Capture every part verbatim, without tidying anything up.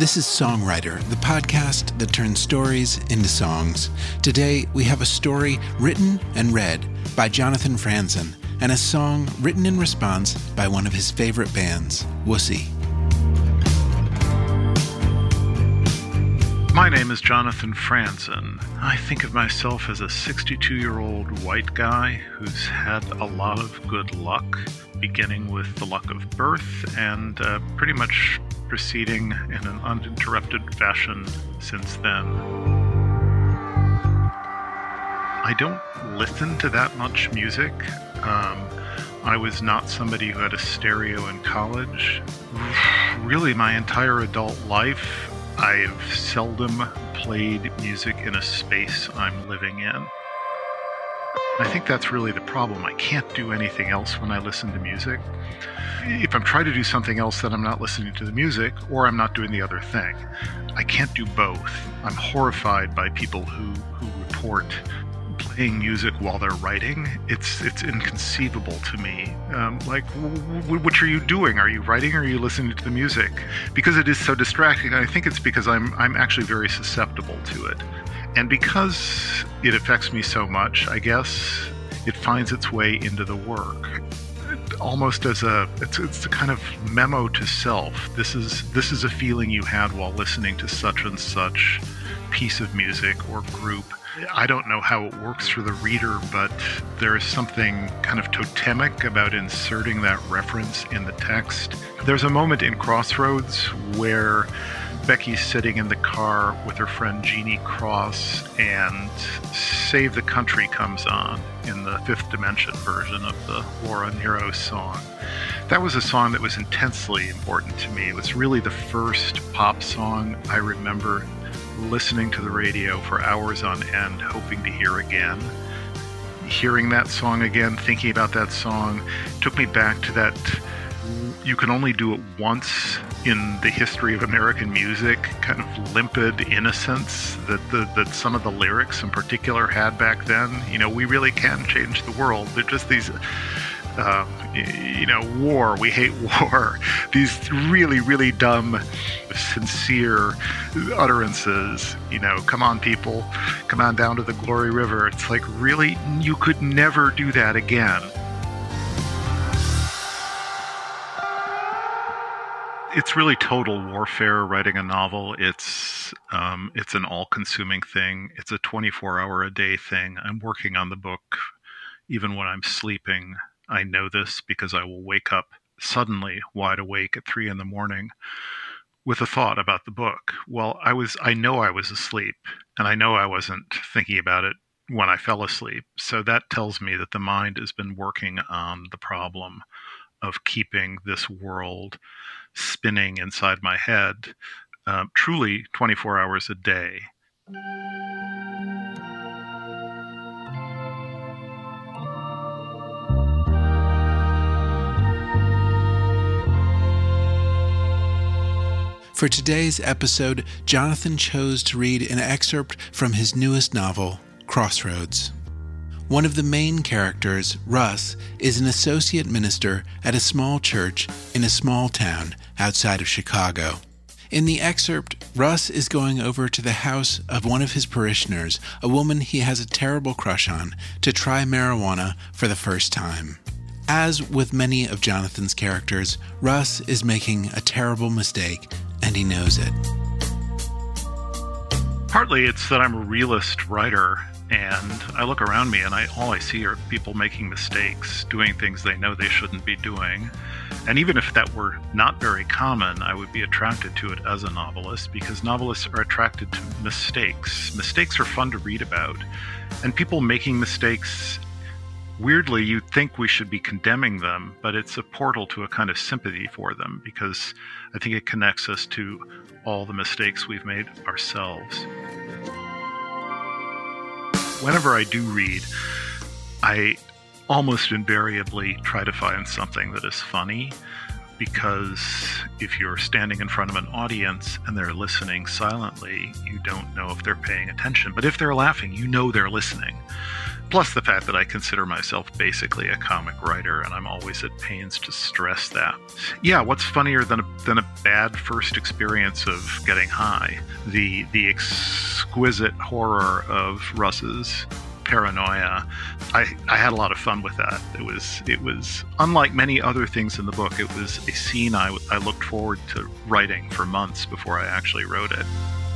This is Songwriter, the podcast that turns stories into songs. Today, we have a story written and read by Jonathan Franzen, and a song written in response by one of his favorite bands, Wussy. My name is Jonathan Franzen. I think of myself as a sixty-two-year-old white guy who's had a lot of good luck, beginning with the luck of birth and uh, pretty much proceeding in an uninterrupted fashion since then. I don't listen to that much music. Um, I was not somebody who had a stereo in college. Really, my entire adult life, I've seldom played music in a space I'm living in. I think that's really the problem. I can't do anything else when I listen to music. If I'm trying to do something else, then I'm not listening to the music, or I'm not doing the other thing. I can't do both. I'm horrified by people who, who report playing music while they're writing. It's it's inconceivable to me. Um, like, w- w- what are you doing? Are you writing or are you listening to the music? Because it is so distracting. And I think it's because I'm I'm actually very susceptible to it. And because it affects me so much, I guess it finds its way into the work. Almost as a, it's, it's a kind of memo to self. This is this is a feeling you had while listening to such and such piece of music or group. I don't know how it works for the reader, but there is something kind of totemic about inserting that reference in the text. There's a moment in Crossroads where Becky's sitting in the car with her friend Jeannie Cross, and Save the Country comes on in the Fifth Dimension version of the Laura Nyro song. That was a song that was intensely important to me. It was really the first pop song I remember listening to the radio for hours on end, hoping to hear again. Hearing that song again, thinking about that song, took me back to that you can only do it once in the history of American music, kind of limpid innocence that the, that some of the lyrics in particular had back then. You know, we really can change the world. They're just these, um, you know, war, we hate war. These really, really dumb, sincere utterances. You know, come on, people, come on down to the Glory River. It's like, really, you could never do that again. It's really total warfare writing a novel. It's um, it's an all-consuming thing. It's a twenty-four hour a day thing. I'm working on the book even when I'm sleeping. I know this because I will wake up suddenly wide awake at three in the morning with a thought about the book. Well, I was I know I was asleep, and I know I wasn't thinking about it when I fell asleep. So that tells me that the mind has been working on the problem of keeping this world spinning inside my head, uh, truly twenty-four hours a day. For today's episode, Jonathan chose to read an excerpt from his newest novel, Crossroads. One of the main characters, Russ, is an associate minister at a small church in a small town outside of Chicago. In the excerpt, Russ is going over to the house of one of his parishioners, a woman he has a terrible crush on, to try marijuana for the first time. As with many of Jonathan's characters, Russ is making a terrible mistake, and he knows it. Partly it's that I'm a realist writer, and I look around me and I all I see are people making mistakes, doing things they know they shouldn't be doing. And even if that were not very common, I would be attracted to it as a novelist, because novelists are attracted to mistakes. Mistakes are fun to read about. And people making mistakes, weirdly, you'd think we should be condemning them, but it's a portal to a kind of sympathy for them, because I think it connects us to all the mistakes we've made ourselves. Whenever I do read, I almost invariably try to find something that is funny, because if you're standing in front of an audience and they're listening silently, you don't know if they're paying attention. But if they're laughing, you know they're listening. plus the fact that I consider myself basically a comic writer, and I'm always at pains to stress that. Yeah, what's funnier than a, than a bad first experience of getting high? The, the exquisite horror of Russ's paranoia. I, I had a lot of fun with that. It was it was unlike many other things in the book. It was a scene I, I looked forward to writing for months before I actually wrote it.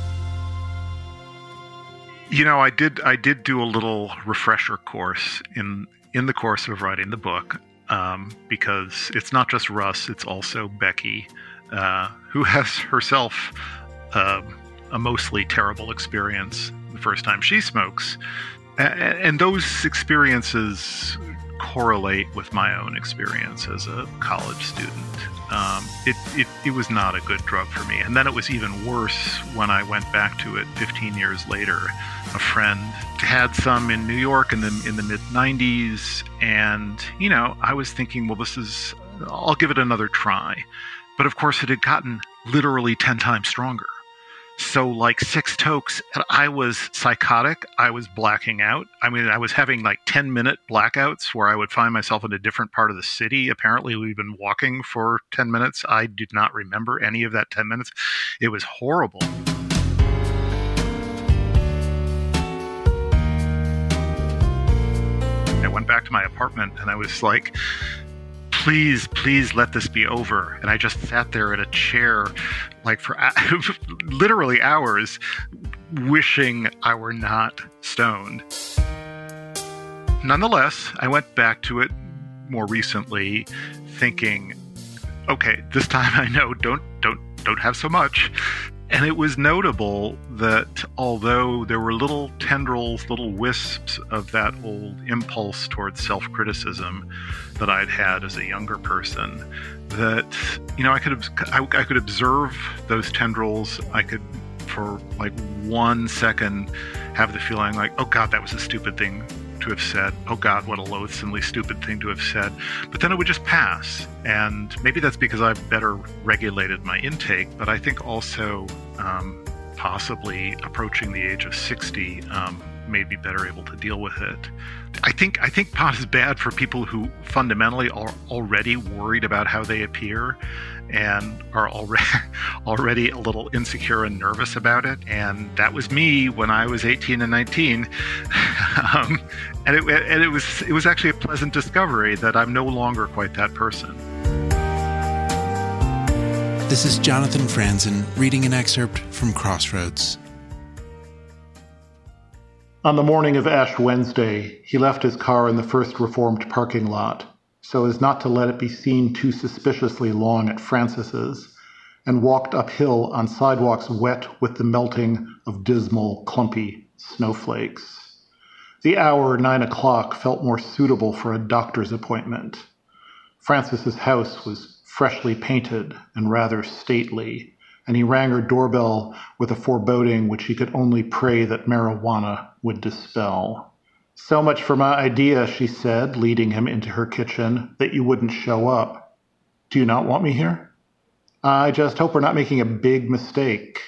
You know, I did I did do a little refresher course in in the course of writing the book, um, because it's not just Russ, it's also Becky, uh, who has herself uh, a mostly terrible experience the first time she smokes. And those experiences correlate with my own experience as a college student. Um, it, it, it was not a good drug for me. And then it was even worse when I went back to it fifteen years later. A friend had some in New York in the, in the mid nineties. And, you know, I was thinking, well, this is, I'll give it another try. But of course, it had gotten literally ten times stronger. So like six tokes, I was psychotic. I was blacking out. I mean, I was having like ten minute blackouts where I would find myself in a different part of the city. Apparently, we've been walking for ten minutes. I did not remember any of that ten minutes. It was horrible. I went back to my apartment and I was like, please, please let this be over. And I just sat there in a chair, like for literally hours, wishing I were not stoned. Nonetheless, I went back to it more recently, thinking, okay, this time I know, don't, don't, don't have so much. And it was notable that although there were little tendrils, little wisps of that old impulse towards self-criticism that I'd had as a younger person, that, you know, I could I, I could observe those tendrils. I could, for like one second, have the feeling like, oh God, that was a stupid thing to have said. Oh God, what a loathsomely stupid thing to have said. But then it would just pass. And maybe that's because I've better regulated my intake, but I think also um, possibly approaching the age of sixty um, made me better able to deal with it. I think I think pot is bad for people who fundamentally are already worried about how they appear and are already already a little insecure and nervous about it. And that was me when I was eighteen and nineteen. um, and it and it was it was actually a pleasant discovery that I'm no longer quite that person. This is Jonathan Franzen reading an excerpt from Crossroads. On the morning of Ash Wednesday, he left his car in the First Reformed parking lot, so as not to let it be seen too suspiciously long at Francis's, and walked uphill on sidewalks wet with the melting of dismal, clumpy snowflakes. The hour, nine o'clock, felt more suitable for a doctor's appointment. Francis's house was freshly painted and rather stately, and he rang her doorbell with a foreboding which he could only pray that marijuana would dispel. "So much for my idea," she said, leading him into her kitchen, "that you wouldn't show up. Do you not want me here? I just hope we're not making a big mistake."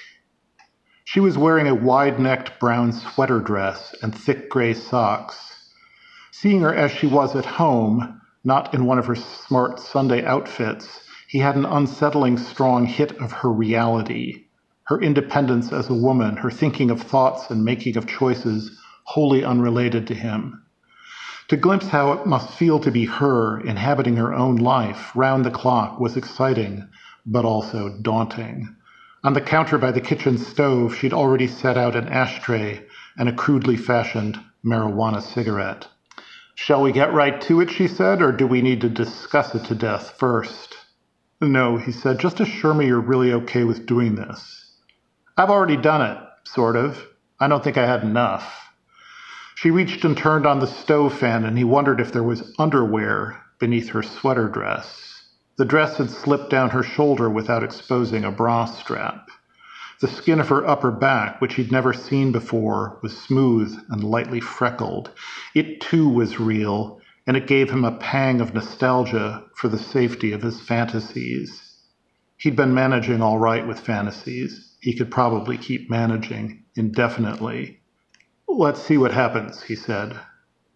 She was wearing a wide-necked brown sweater dress and thick gray socks. Seeing her as she was at home, not in one of her smart Sunday outfits, he had an unsettling strong hit of her reality, her independence as a woman, her thinking of thoughts and making of choices wholly unrelated to him. To glimpse how it must feel to be her, inhabiting her own life, round the clock, was exciting, but also daunting. On the counter by the kitchen stove, she'd already set out an ashtray and a crudely fashioned marijuana cigarette. "Shall we get right to it," she said, "or do we need to discuss it to death first?" "No," he said, "just assure me you're really okay with doing this." "I've already done it, sort of. I don't think I had enough." She reached and turned on the stove fan, and he wondered if there was underwear beneath her sweater dress. The dress had slipped down her shoulder without exposing a bra strap. The skin of her upper back, which he'd never seen before, was smooth and lightly freckled. It too was real, and it gave him a pang of nostalgia for the safety of his fantasies. He'd been managing all right with fantasies. He could probably keep managing indefinitely. "Let's see what happens," he said.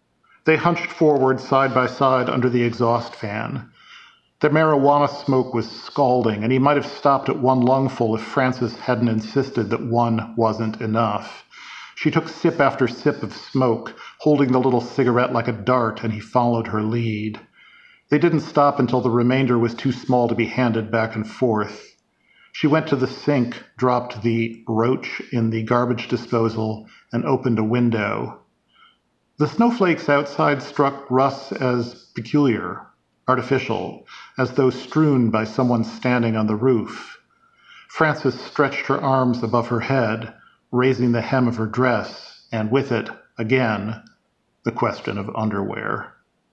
They hunched forward side by side under the exhaust fan. The marijuana smoke was scalding, and he might have stopped at one lungful if Frances hadn't insisted that one wasn't enough. She took sip after sip of smoke, holding the little cigarette like a dart, and he followed her lead. They didn't stop until the remainder was too small to be handed back and forth. She went to the sink, dropped the roach in the garbage disposal, and opened a window. The snowflakes outside struck Russ as peculiar, artificial, as though strewn by someone standing on the roof. Frances stretched her arms above her head, raising the hem of her dress, and with it, again, the question of underwear.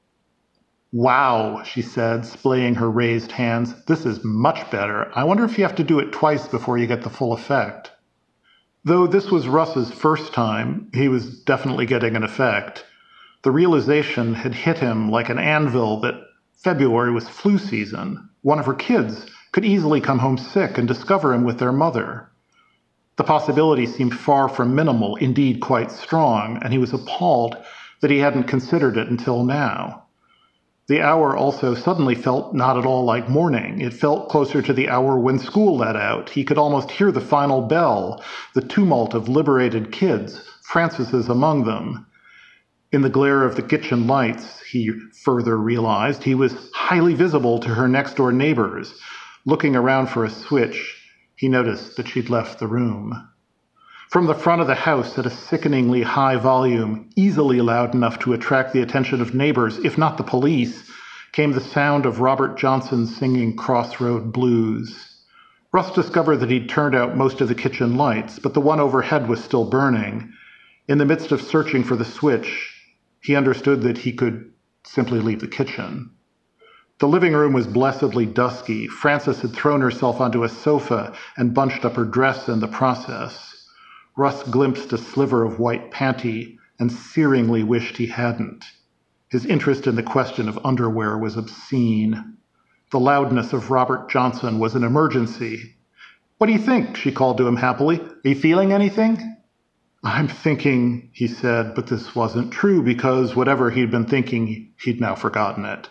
"Wow," she said, splaying her raised hands. "This is much better. I wonder if you have to do it twice before you get the full effect." Though this was Russ's first time, he was definitely getting an effect. The realization had hit him like an anvil that February was flu season. One of her kids could easily come home sick and discover him with their mother. The possibility seemed far from minimal, indeed quite strong, and he was appalled that he hadn't considered it until now. The hour also suddenly felt not at all like morning. It felt closer to the hour when school let out. He could almost hear the final bell, the tumult of liberated kids, Frances's among them. In the glare of the kitchen lights, he further realized, he was highly visible to her next-door neighbors. Looking around for a switch, he noticed that she'd left the room. From the front of the house at a sickeningly high volume, easily loud enough to attract the attention of neighbors, if not the police, came the sound of Robert Johnson singing Crossroad Blues. Russ discovered that he'd turned out most of the kitchen lights, but the one overhead was still burning. In the midst of searching for the switch, he understood that he could simply leave the kitchen. The living room was blessedly dusky. Frances had thrown herself onto a sofa and bunched up her dress in the process. Russ glimpsed a sliver of white panty and searingly wished he hadn't. His interest in the question of underwear was obscene. The loudness of Robert Johnson was an emergency. "What do you think?" she called to him happily. "Are you feeling anything?" "I'm thinking," he said, but this wasn't true because whatever he'd been thinking, he'd now forgotten it.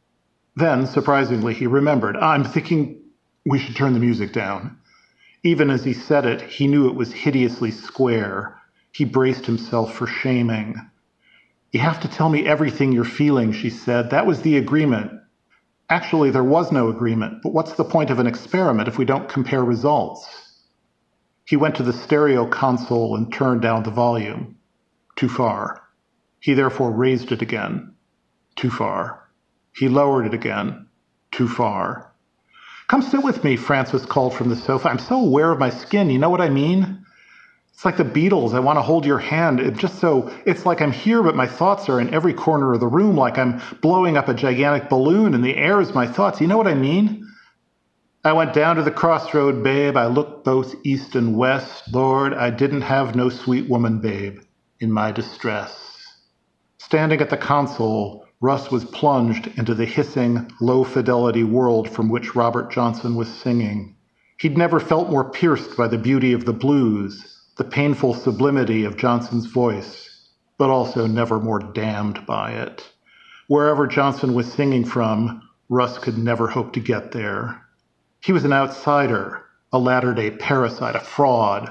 Then, surprisingly, he remembered. "I'm thinking we should turn the music down." Even as he said it, he knew it was hideously square. He braced himself for shaming. "You have to tell me everything you're feeling," she said. "That was the agreement." Actually, there was no agreement, but what's the point of an experiment if we don't compare results? He went to the stereo console and turned down the volume. Too far. He therefore raised it again. Too far. He lowered it again. Too far. "Come sit with me," Frances called from the sofa. "I'm so aware of my skin, you know what I mean? It's like the Beatles. I want to hold your hand. It just so, it's like I'm here, but my thoughts are in every corner of the room, like I'm blowing up a gigantic balloon and the air is my thoughts. You know what I mean? I went down to the crossroad, babe. I looked both east and west. Lord, I didn't have no sweet woman, babe, in my distress." Standing at the console, Russ was plunged into the hissing, low-fidelity world from which Robert Johnson was singing. He'd never felt more pierced by the beauty of the blues, the painful sublimity of Johnson's voice, but also never more damned by it. Wherever Johnson was singing from, Russ could never hope to get there. He was an outsider, a latter-day parasite, a fraud.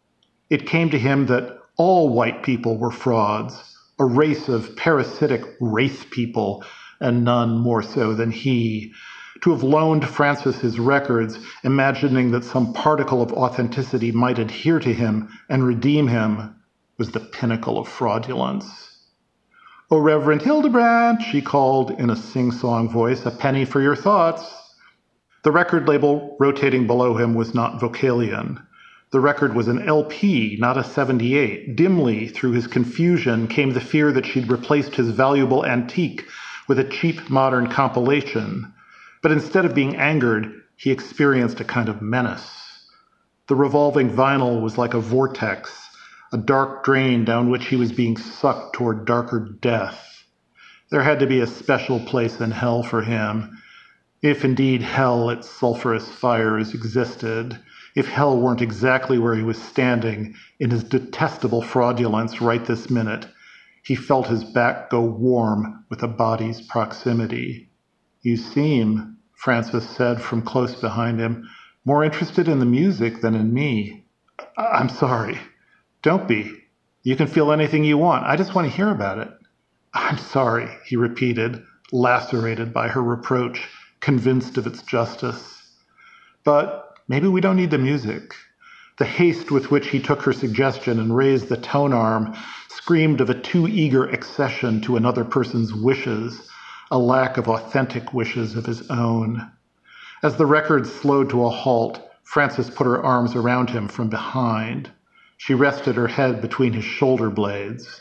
It came to him that all white people were frauds, a race of parasitic wraith people, and none more so than he. To have loaned Frances his records, imagining that some particle of authenticity might adhere to him and redeem him, was the pinnacle of fraudulence. "Oh, Reverend Hildebrandt," she called in a sing-song voice, "a penny for your thoughts." The record label rotating below him was not Vocalion. The record was an L P, not a seventy-eight. Dimly, through his confusion, came the fear that she'd replaced his valuable antique with a cheap modern compilation. But instead of being angered, he experienced a kind of menace. The revolving vinyl was like a vortex, a dark drain down which he was being sucked toward darker death. There had to be a special place in hell for him, if indeed hell, its sulphurous fires, existed. If hell weren't exactly where he was standing in his detestable fraudulence right this minute, He felt his back go warm with a body's proximity. "You seem," Francis said from close behind him, "more interested in the music than in me." I- I'm sorry. Don't be. You can feel anything you want. I just want to hear about it. "I'm sorry," he repeated, lacerated by her reproach, convinced of its justice. "But maybe we don't need the music." The haste with which he took her suggestion and raised the tone arm screamed of a too eager accession to another person's wishes, a lack of authentic wishes of his own. As the record slowed to a halt, Frances put her arms around him from behind. She rested her head between his shoulder blades.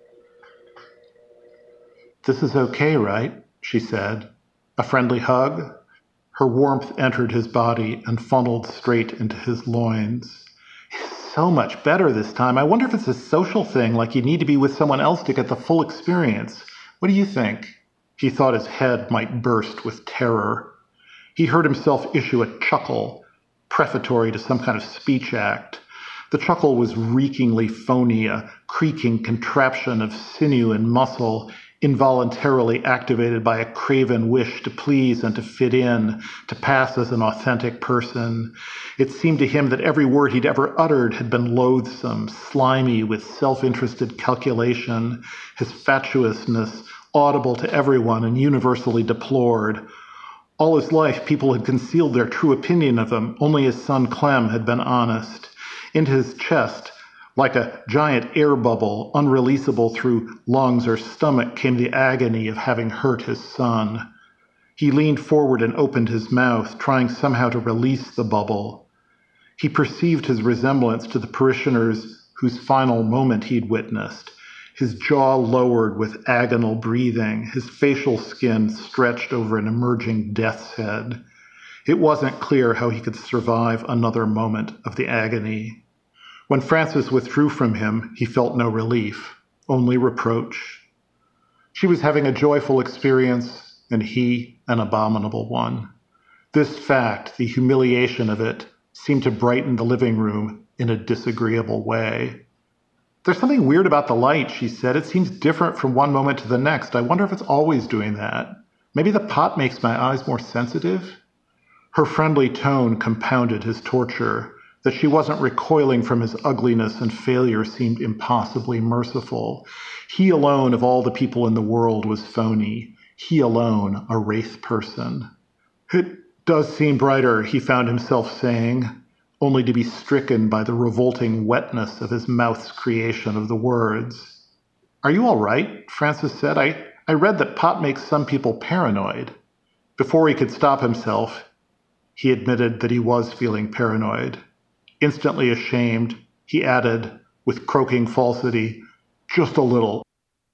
"This is okay, right?" she said. "A friendly hug?" Her warmth entered his body and funneled straight into his loins. "It's so much better this time. I wonder if it's a social thing, like you need to be with someone else to get the full experience. What do you think?" He thought his head might burst with terror. He heard himself issue a chuckle, prefatory to some kind of speech act. The chuckle was reekingly phony, a creaking contraption of sinew and muscle, involuntarily activated by a craven wish to please and to fit in, to pass as an authentic person. It seemed to him that every word he'd ever uttered had been loathsome, slimy with self-interested calculation, his fatuousness audible to everyone and universally deplored. All his life, people had concealed their true opinion of him. Only his son Clem had been honest. Into his chest, like a giant air bubble, unreleasable through lungs or stomach, came the agony of having hurt his son. He leaned forward and opened his mouth, trying somehow to release the bubble. He perceived his resemblance to the parishioners whose final moment he'd witnessed. His jaw lowered with agonal breathing, his facial skin stretched over an emerging death's head. It wasn't clear how he could survive another moment of the agony. When Frances withdrew from him, he felt no relief, only reproach. She was having a joyful experience, and he an abominable one. This fact, the humiliation of it, seemed to brighten the living room in a disagreeable way. "There's something weird about the light," she said. "It seems different from one moment to the next. I wonder if it's always doing that. Maybe the pot makes my eyes more sensitive?" Her friendly tone compounded his torture. That she wasn't recoiling from his ugliness and failure seemed impossibly merciful. He alone of all the people in the world was phony. He alone a wraith person. "It does seem brighter," he found himself saying, only to be stricken by the revolting wetness of his mouth's creation of the words. "Are you all right?" Frances said. I, I read that pot makes some people paranoid." Before he could stop himself, he admitted that he was feeling paranoid. Instantly ashamed, he added, with croaking falsity, "Just a little."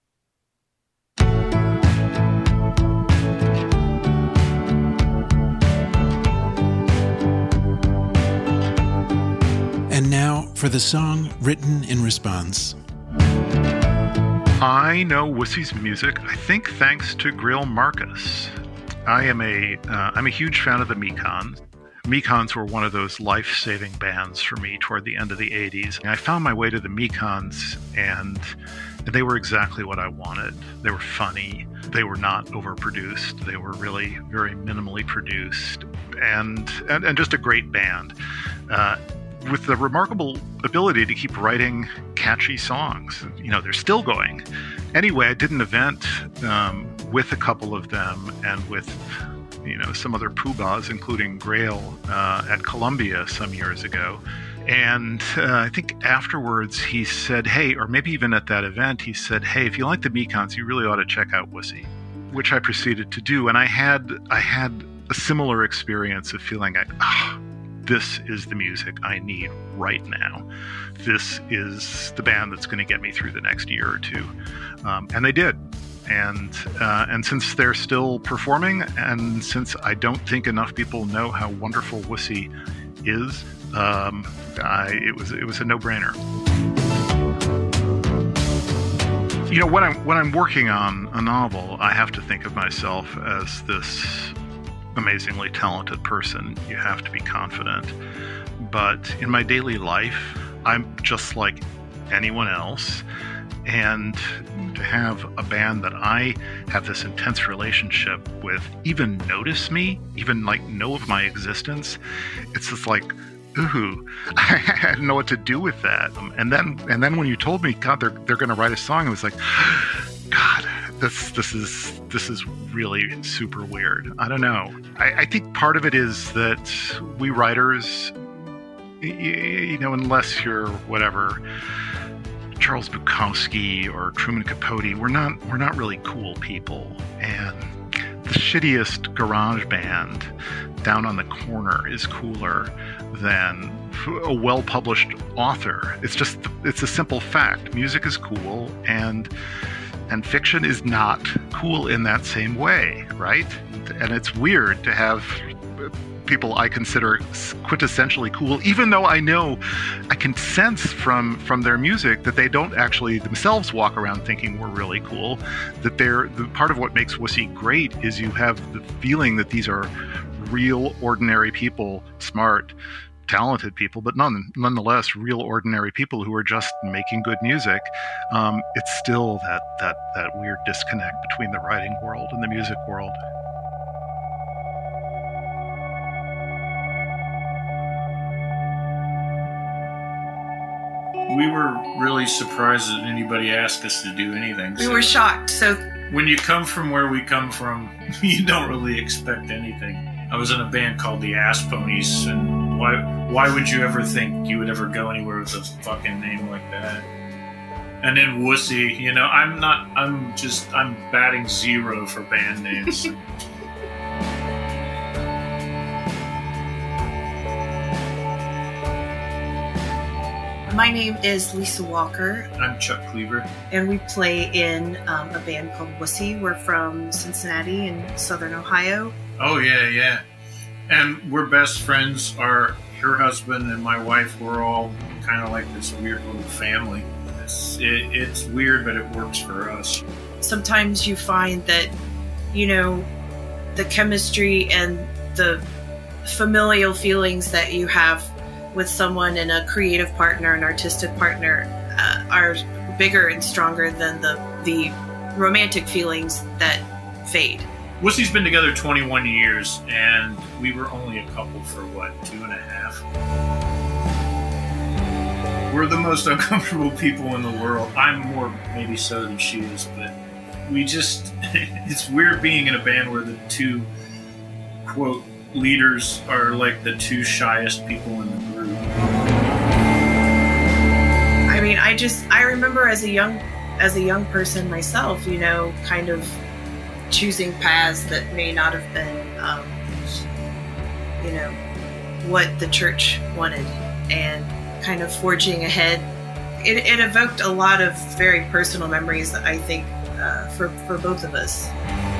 And now for the song written in response. I know Wussy's music, I think thanks to Greil Marcus. I am a, uh, I'm a huge fan of the Mekons. Mekons were one of those life-saving bands for me toward the end of the eighties. I found my way to the Mekons, and they were exactly what I wanted. They were funny. They were not overproduced. They were really very minimally produced, and and, and just a great band. Uh, with the remarkable ability to keep writing catchy songs. You know, they're still going. Anyway, I did an event um, with a couple of them and with, you know, some other poobahs, including Greil, uh, at Columbia some years ago. And uh, I think afterwards he said, hey, or maybe even at that event, he said, hey, if you like the Mekons, you really ought to check out Wussy, which I proceeded to do. And I had I had a similar experience of feeling like, ah, this is the music I need right now. This is the band that's going to get me through the next year or two. Um, and they did. And uh, and since they're still performing, and since I don't think enough people know how wonderful Wussy is, um, I, it was it was a no-brainer. You know, when I'm when I'm working on a novel, I have to think of myself as this amazingly talented person. You have to be confident. But in my daily life, I'm just like anyone else. And to have a band that I have this intense relationship with even notice me, even like know of my existence, it's just like, ooh, I didn't know what to do with that. Um, and then and then when you told me, God, they're they're going to write a song, I was like, God, this this is this is really super weird. I don't know. I, I think part of it is that we writers, you know, unless you're whatever, Charles Bukowski or Truman Capote, we're not we're not really cool people. And the shittiest garage band down on the corner is cooler than a well-published author. It's just it's a simple fact. Music is cool, and and fiction is not cool in that same way, right? And it's weird to have people I consider quintessentially cool, even though I know, I can sense from from their music that they don't actually themselves walk around thinking we're really cool. That they're the part of what makes Wussy great is you have the feeling that these are real, ordinary people, smart, talented people, but none, nonetheless, real, ordinary people who are just making good music. Um, it's still that that that weird disconnect between the writing world and the music world. We were really surprised that anybody asked us to do anything. We so were shocked. So when you come from where we come from, you don't really expect anything. I was in a band called the Ass Ponies, and why why would you ever think you would ever go anywhere with a fucking name like that? And then Wussy, you know, I'm not, I'm just, I'm batting zero for band names. my name is Lisa Walker. I'm Chuck Cleaver. And we play in um, a band called Wussy. We're from Cincinnati in Southern Ohio. Oh, yeah, yeah. And we're best friends. Our her husband and my wife, we're all kind of like this weird little family. It's, it, it's weird, but it works for us. Sometimes you find that, you know, the chemistry and the familial feelings that you have with someone and a creative partner, an artistic partner, uh, are bigger and stronger than the the romantic feelings that fade. Wussy's been together twenty-one years, and we were only a couple for, what, two and a half? We're the most uncomfortable people in the world. I'm more maybe so than she is, but we just, it's weird being in a band where the two, quote, leaders are like the two shyest people in the group. I mean, I just, I remember as a young, as a young person myself, you know, kind of choosing paths that may not have been, um, you know, what the church wanted, and kind of forging ahead. It, it evoked a lot of very personal memories, I think, uh, for, for both of us.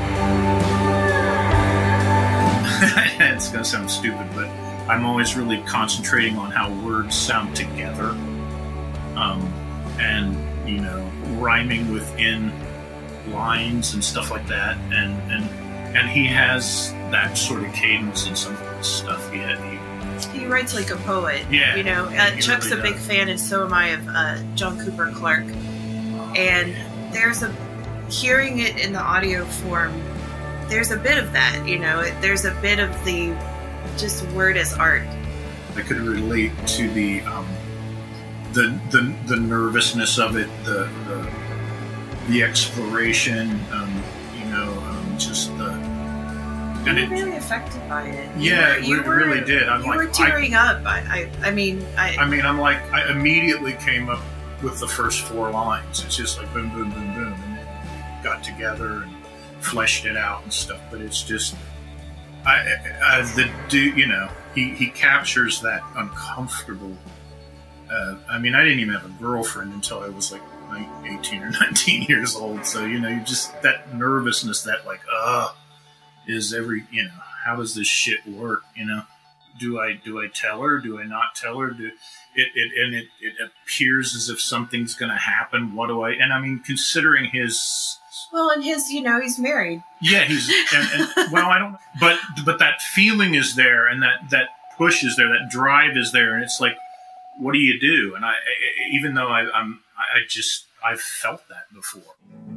It's going to sound stupid, but I'm always really concentrating on how words sound together. Um, and, you know, rhyming within lines and stuff like that. And and, and he has that sort of cadence in some of his stuff. He, he, he writes like a poet. Yeah. You know, uh, Chuck's really a big does. fan, and so am I, of uh, John Cooper Clarke. And there's a, hearing it in the audio form, there's a bit of that, you know, it, there's a bit of the just word as art. I could relate to the um, the, the the nervousness of it, the the, the exploration, um, you know, um, just the. You And were it, really affected by it. You yeah, were, you it were, really did. I'm you like, were tearing I, up. I, I, I mean, I. I mean, I'm like, I immediately came up with the first four lines. It's just like boom, boom, boom, boom, and then got together and fleshed it out and stuff. But it's just, I, I the dude, you know, he he captures that uncomfortable. Uh, I mean, I didn't even have a girlfriend until I was like eighteen or nineteen years old. So you know, you just that nervousness, that like, uh, is every, you know, how does this shit work? You know, do I do I tell her? Do I not tell her? Do it, it and it, it appears as if something's going to happen. What do I? And I mean, considering his. Well, and his, you know, he's married. Yeah, he's, and, and well, I don't, but, but that feeling is there, and that, that push is there, that drive is there, and it's like, what do you do? And I, I even though I, I'm, I just, I've felt that before.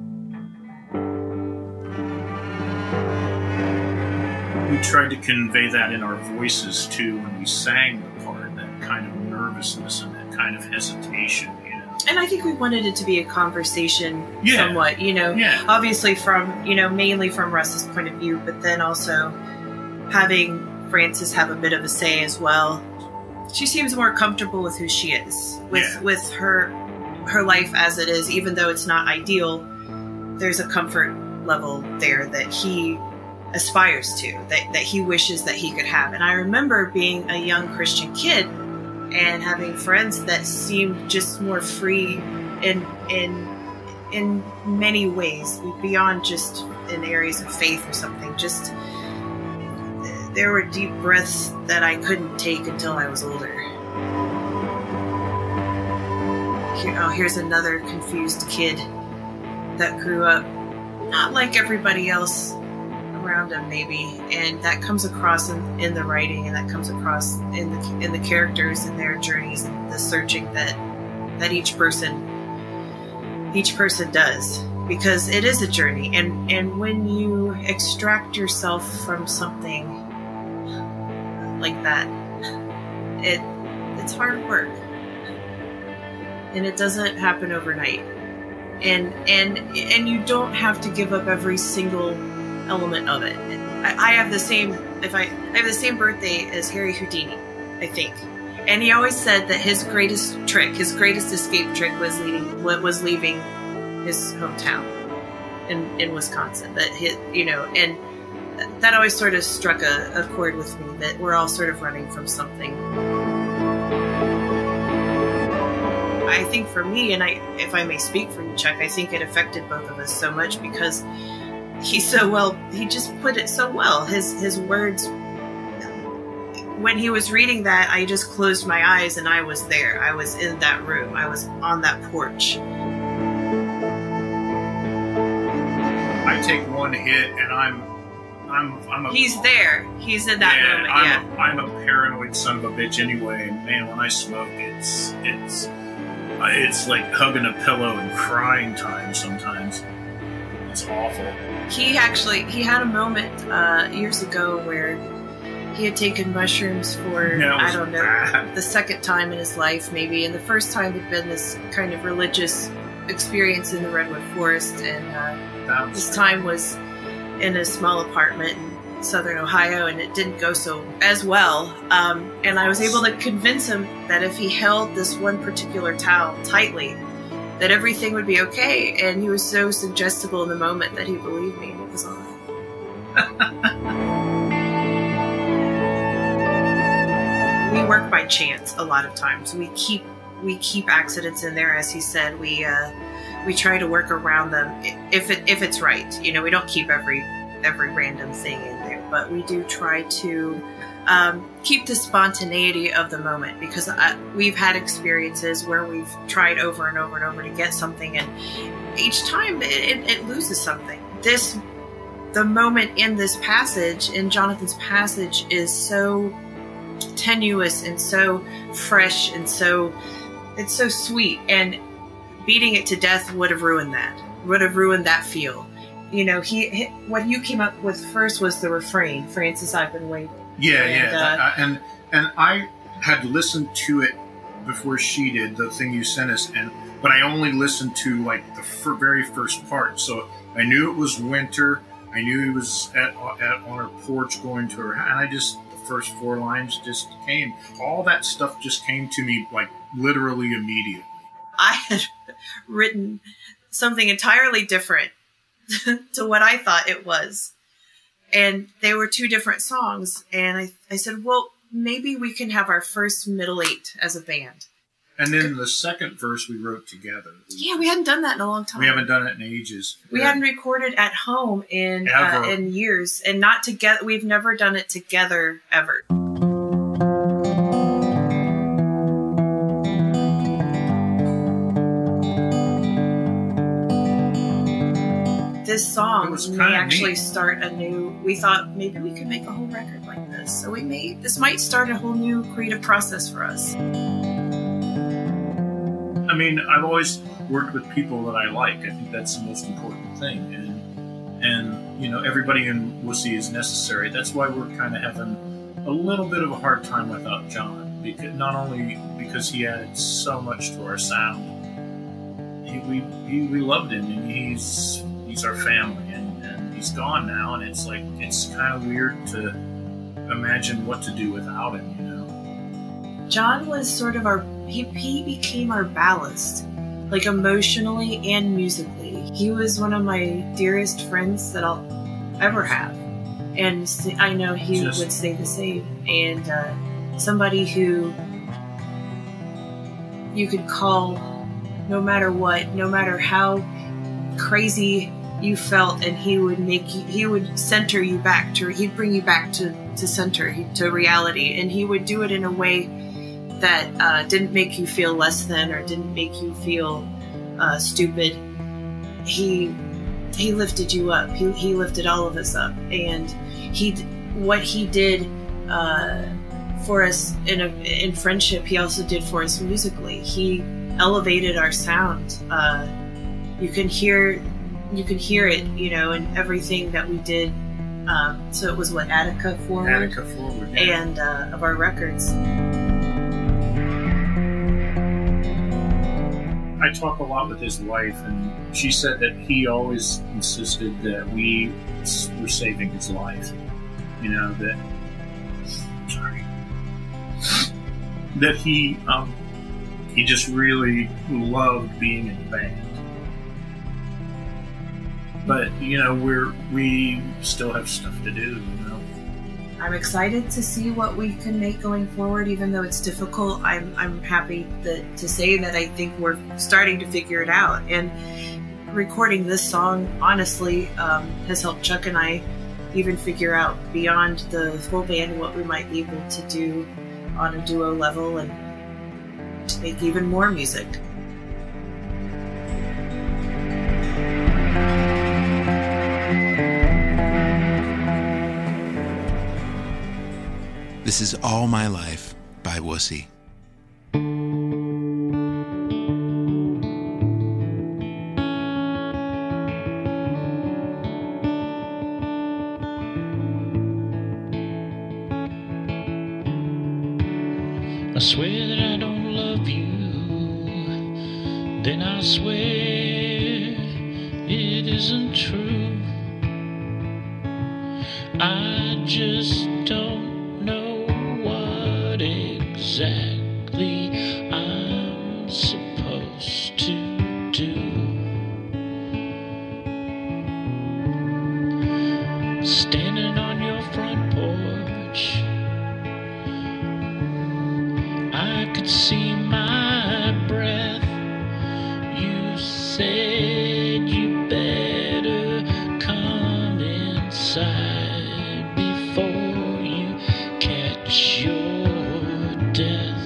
We tried to convey that in our voices too when we sang the part, that kind of nervousness and that kind of hesitation. You know? And I think we wanted it to be a conversation Yeah. somewhat, you know, Yeah. obviously from, you know, mainly from Russ's point of view, but then also having Frances have a bit of a say as well. She seems more comfortable with who she is, with Yeah. with her her life as it is, even though it's not ideal. There's a comfort level there that he aspires to, that, that he wishes that he could have. And I remember being a young Christian kid and having friends that seemed just more free in in in many ways, beyond just in areas of faith or something. Just there were deep breaths that I couldn't take until I was older. Here, oh, here's another confused kid that grew up not like everybody else around him, maybe, and that comes across in, in the writing, and that comes across in the in the characters and their journeys and the searching that that each person each person does, because it is a journey, and and when you extract yourself from something like that, it it's hard work, and it doesn't happen overnight, and and and you don't have to give up every single element of it. I, I have the same if I, I have the same birthday as Harry Houdini, I think, and he always said that his greatest trick, his greatest escape trick, was leaving was leaving his hometown in in Wisconsin. That hit, you know, and that always sort of struck a, a chord with me, that we're all sort of running from something. I think for me, and I, if I may speak for you, Chuck, I think it affected both of us so much because he so well, he just put it so well. His his words, when he was reading that, I just closed my eyes and I was there. I was in that room. I was on that porch. I take one hit and I'm, I'm, I'm a. He's there. He's in that yeah, moment. I'm Yeah. A, I'm a paranoid son of a bitch anyway. And man, when I smoke, it's it's it's like hugging a pillow and crying time sometimes. It's awful. He actually, he had a moment uh, years ago where he had taken mushrooms for, Yeah, it was I don't know, bad. the second time in his life maybe. And the first time had been this kind of religious experience in the Redwood Forest. And uh, That was- this time was in a small apartment in southern Ohio, and it didn't go so as well. Um, and I was able to convince him that if he held this one particular towel tightly, that everything would be okay. And he was so suggestible in the moment that he believed me, and it was all right. We work by chance a lot of times. We keep we keep accidents in there, as he said. We uh, we try to work around them if it if it's right. You know, we don't keep every every random thing in there, but we do try to um, keep the spontaneity of the moment, because I, we've had experiences where we've tried over and over and over to get something, and each time it, it, it loses something. This the moment in this passage, in Jonathan's passage, is so tenuous and so fresh and so it's so sweet, and beating it to death would have ruined that would have ruined that feel. You know, he, he what you came up with first was the refrain, Frances, I've been waiting. Yeah, And, yeah, uh, that- and and I had listened to it before she did, the thing you sent us, and but I only listened to like the f- very first part, so I knew it was winter. I knew he was at, at on her porch going to her, and I just the first four lines just came. All that stuff just came to me like literally immediately. I had written something entirely different to what I thought it was. And they were two different songs. And I, I said, well, maybe we can have our first middle eight as a band. And then the second verse we wrote together. Yeah, we hadn't done that in a long time. We haven't done it in ages. We Yeah. hadn't recorded at home in uh, Ever. in years, and not together. We've never done it together ever. This It song was may kinda actually neat. start a new. We thought maybe we could make a whole record like this. So we may. This might start a whole new creative process for us. I mean, I've always worked with people that I like. I think that's the most important thing. And, and you know, everybody in Wussy is necessary. That's why we're kind of having a little bit of a hard time without John. Because, not only because he added so much to our sound, he, we, he, we loved him, and he's, he's our family. And, and he's gone now, and it's like, it's kind of weird to imagine what to do without him, you know? John was sort of our, he, he became our ballast, like emotionally and musically. He was one of my dearest friends that I'll ever have. And I know he Just, would say the same. And uh, somebody who you could call no matter what, no matter how crazy you felt, and he would make you, he would center you back to, he'd bring you back to, to center, to reality. And he would do it in a way that uh, didn't make you feel less than, or didn't make you feel uh, stupid. He he lifted you up. He he lifted all of us up, and he what he did uh, for us in a in friendship, he also did for us musically. He elevated our sound. Uh, you can hear you can hear it, you know, in everything that we did. Um, so it was what Attica Forward, Attica Forward, yeah. and uh, of our records. I talk a lot with his wife, and she said that he always insisted that we were saving his life. You know, that, sorry, that he, um, he just really loved being in the band. But, you know, we're, we still have stuff to do, you know. I'm excited to see what we can make going forward, even though it's difficult. I'm I'm happy that, to say that I think we're starting to figure it out. And recording this song, honestly, um, has helped Chuck and I even figure out beyond the full band what we might be able to do on a duo level and make even more music. This is All My Life by Wussy. I swear that I don't love you, then I swear it isn't true. I just don't know what exactly I'm supposed to do. Standing on your front porch, I could see my breath. You said you better come inside before you catch your death.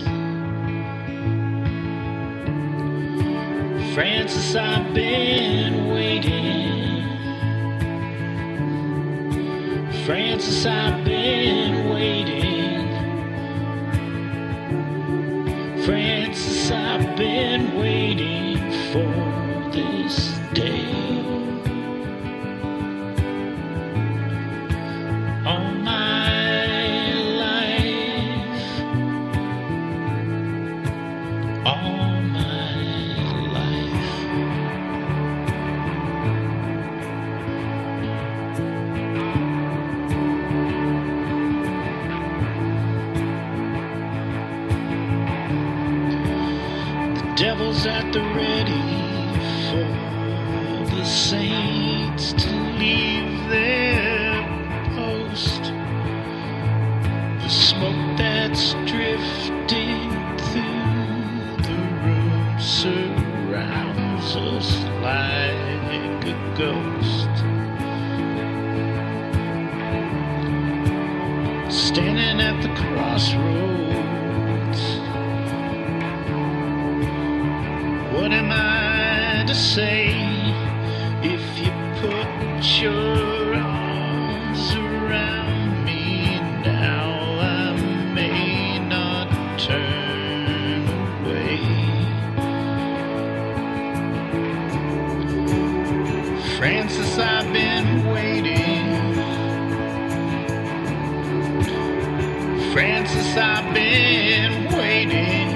Francis, I've been waiting. Francis, I've been waiting. Francis, I've been waiting for this day. All my life, all my life. The devil's at the ready for the saints to leave their post. The smoke that's drifting through the room surrounds us like a ghost. Standing at the crossroads, what am I to say if you put your arms around me now? I may not turn away. Francis, I've been waiting. Francis, I've been waiting.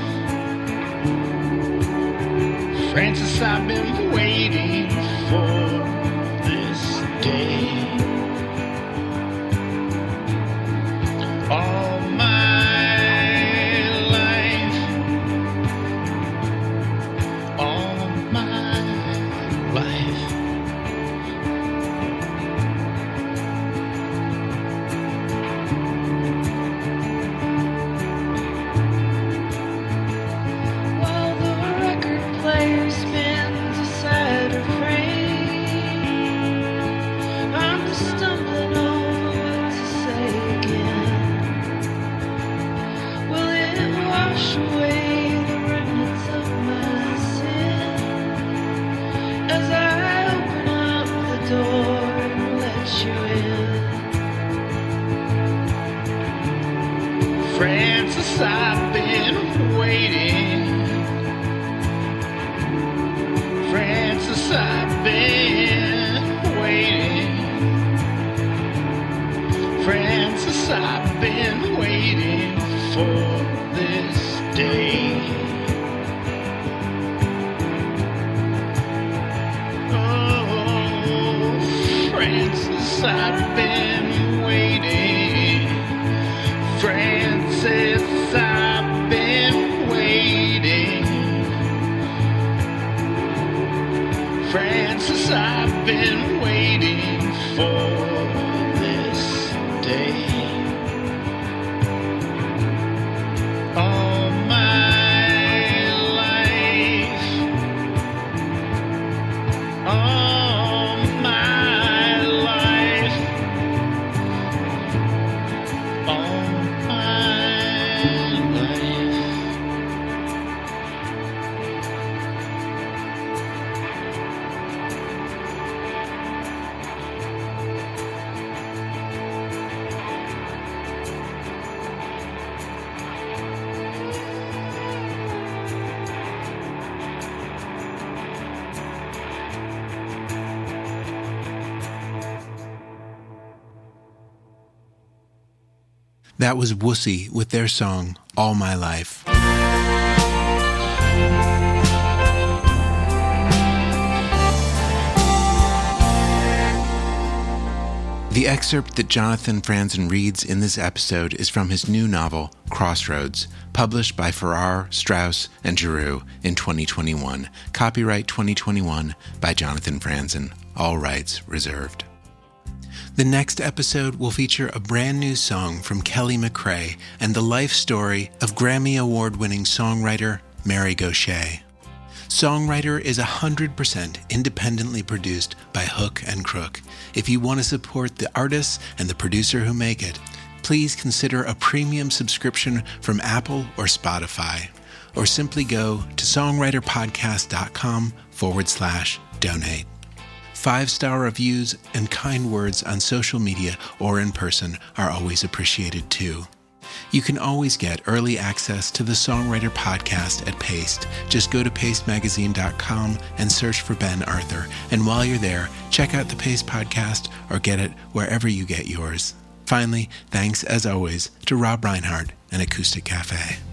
Francis, I've been waiting for this day. All my life, all my life. While the record player spins a sadder frame, I'm just stumbling over what to say again. Will it wash away the remnants of my sin as I open up the door and let you in? Francis, I've been waiting. Francis, I've been waiting. Francis, I've been waiting for this day. Oh, Francis, I've been waiting. Francis, I've been waiting. Francis, I've been waiting for this day. All my life, all my life, all my life. That was Wussy with their song, All My Life. The excerpt that Jonathan Franzen reads in this episode is from his new novel, Crossroads, published by Farrar, Straus, and Giroux in twenty twenty-one. Copyright twenty twenty-one by Jonathan Franzen. All rights reserved. The next episode will feature a brand new song from Kelly McRae and the life story of Grammy Award-winning songwriter Mary Gauthier. Songwriter is one hundred percent independently produced by Hook and Crook. If you want to support the artists and the producer who make it, please consider a premium subscription from Apple or Spotify, or simply go to songwriterpodcast.com forward slash donate. Five-star reviews and kind words on social media or in person are always appreciated too. You can always get early access to the Songwriter Podcast at Paste. Just go to paste magazine dot com and search for Ben Arthur. And while you're there, check out the Paste Podcast or get it wherever you get yours. Finally, thanks as always to Rob Reinhardt and Acoustic Cafe.